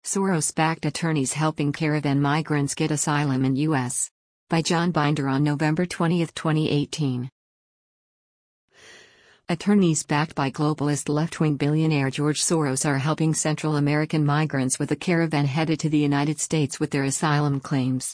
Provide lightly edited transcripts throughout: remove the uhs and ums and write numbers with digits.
Soros-backed attorneys helping caravan migrants get asylum in U.S. By John Binder on November 20, 2018. Attorneys backed by globalist left-wing billionaire George Soros are helping Central American migrants with a caravan headed to the United States with their asylum claims.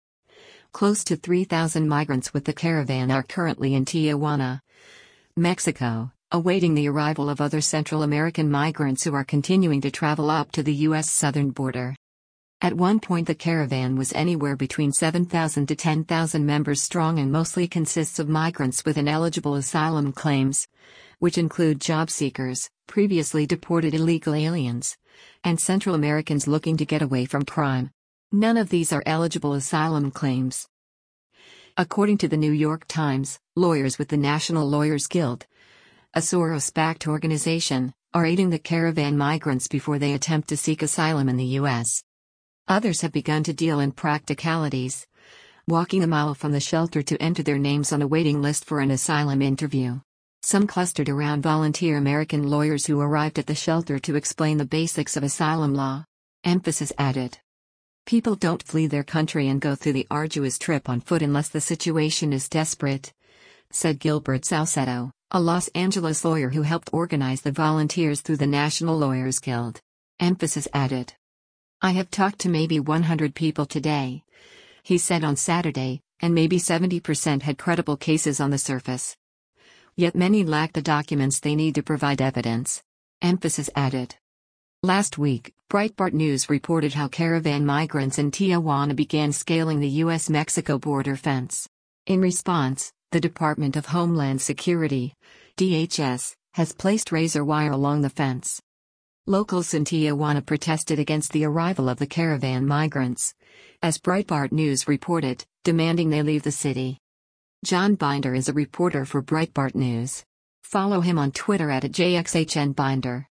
Close to 3,000 migrants with the caravan are currently in Tijuana, Mexico, awaiting the arrival of other Central American migrants who are continuing to travel up to the U.S. southern border. At one point, the caravan was anywhere between 7,000 to 10,000 members strong and mostly consists of migrants with ineligible asylum claims, which include job seekers, previously deported illegal aliens, and Central Americans looking to get away from crime. None of these are eligible asylum claims. According to the New York Times, lawyers with the National Lawyers Guild, a Soros-backed organization, are aiding the caravan migrants before they attempt to seek asylum in the U.S. Others have begun to deal in practicalities, walking a mile from the shelter to enter their names on a waiting list for an asylum interview. Some clustered around volunteer American lawyers who arrived at the shelter to explain the basics of asylum law. Emphasis added. People don't flee their country and go through the arduous trip on foot unless the situation is desperate, said Gilbert Salcedo, a Los Angeles lawyer who helped organize the volunteers through the National Lawyers Guild. Emphasis added. I have talked to maybe 100 people today, he said on Saturday, and maybe 70% had credible cases on the surface. Yet many lack the documents they need to provide evidence. Emphasis added. Last week, Breitbart News reported how caravan migrants in Tijuana began scaling the U.S.-Mexico border fence. In response, the Department of Homeland Security, DHS, has placed razor wire along the fence. Locals in Tijuana protested against the arrival of the caravan migrants, as Breitbart News reported, demanding they leave the city. John Binder is a reporter for Breitbart News. Follow him on Twitter @JXHNBinder.